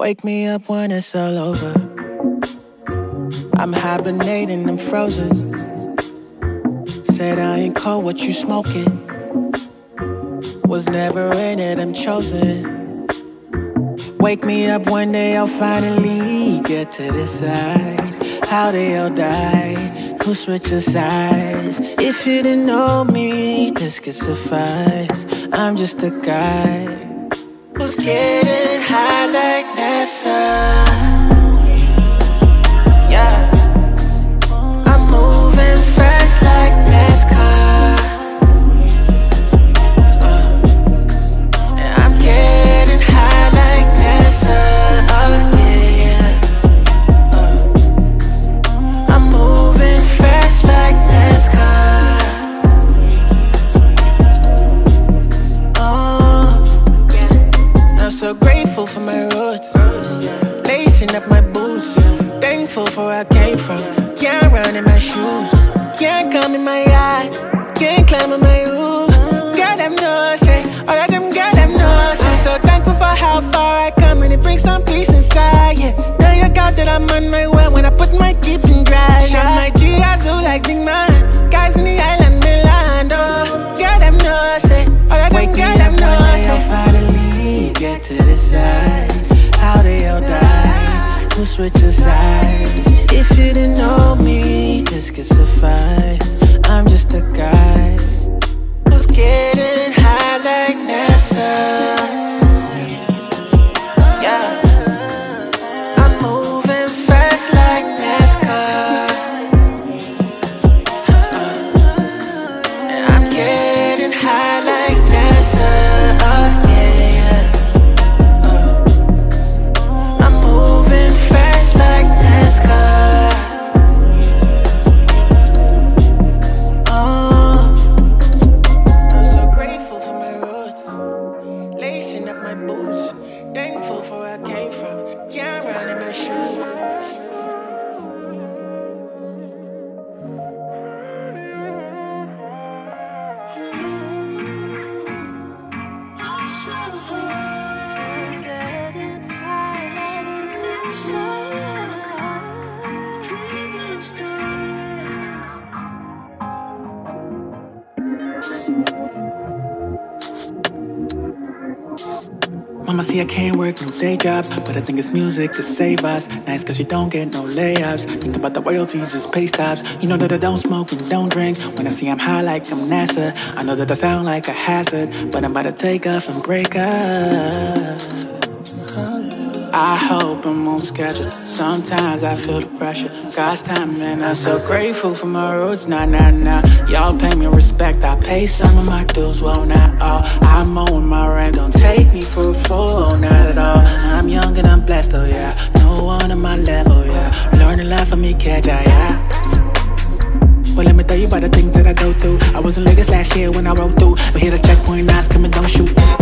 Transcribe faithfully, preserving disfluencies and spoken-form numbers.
Wake me up when it's all over. I'm hibernating, I'm frozen. Said I ain't cold, what you smoking? Was never in it, I'm chosen. Wake me up one day, I'll finally get to decide how they all die, who switches sides. If you didn't know me, this could suffice. I'm just a guy who's getting high like NASA. Yeah, I'm moving fast like NASCAR. uh, And I'm getting high like NASA. Oh yeah, yeah. uh, I'm moving fast like NASCAR. Oh, I'm so grateful for my roots, lacing up my boots. Thankful for where I came from. Can't run in my shoes, can't come in my eye, can't climb on my roof. Girl, them know say, all of them girl, them know say. I'm so thankful for how far I come, and it brings some peace inside. Yeah, tell your God that I'm on my way when I put my deep in drive. Shot my G Azoo like Big Man, guys in the island mainland. Oh, girl, them know say, all of them girl, them know say. I'll finally get to decide how they all die, who switches sides. If you didn't know me, this could suffice. I'm just a guy who's getting high like NASA. Yeah, I'm moving fast like NASCAR. uh, And I'm getting high like NASA. Oh yeah, yeah. uh, I'm moving fast like NASCAR. Oh, I'm so grateful for my roots, lacing up my boots. Thankful for where I came from. Can't run in my shoes. Mama see I can't work no day job, but I think it's music to save us. Nice cause you don't get no layups. Think about the royalties, just pay stops. You know that I don't smoke and don't drink. When I see I'm high like I'm NASA, I know that I sound like a hazard, but I'm about to take off and break up. I hope I'm on schedule. Sometimes I feel the pressure. God's time, man, I'm so grateful for my roots. Nah, nah, nah. Y'all pay me respect. I pay some of my dues, well, not all. I'm mowing my rent. Don't take me for a fool, not at all. I'm young and I'm blessed, oh yeah. No one on my level, yeah. Learn a lot from me, catch I, yeah. Well, let me tell you about the things that I go through. I was in Vegas last year when I rode through, but hit a checkpoint, now it's coming, don't shoot.